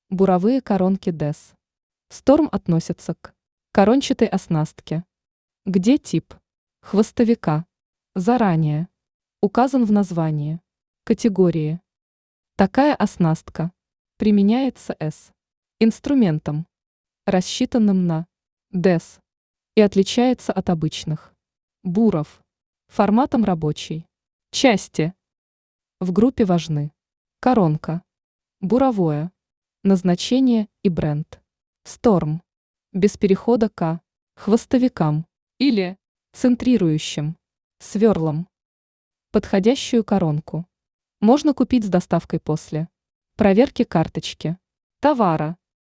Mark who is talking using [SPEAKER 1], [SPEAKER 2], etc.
[SPEAKER 1] Буровые коронки ДЭС. Сторм относится к корончатой оснастке. Где тип хвостовика заранее указан в названии категории. Такая оснастка применяется с инструментом, рассчитанным на ДЭС, и отличается от обычных буров форматом рабочей части. В группе важны коронка, буровое, назначение и бренд, Сторм, без перехода к хвостовикам или центрирующим сверлам. Подходящую коронку можно купить с доставкой после проверки карточки товара.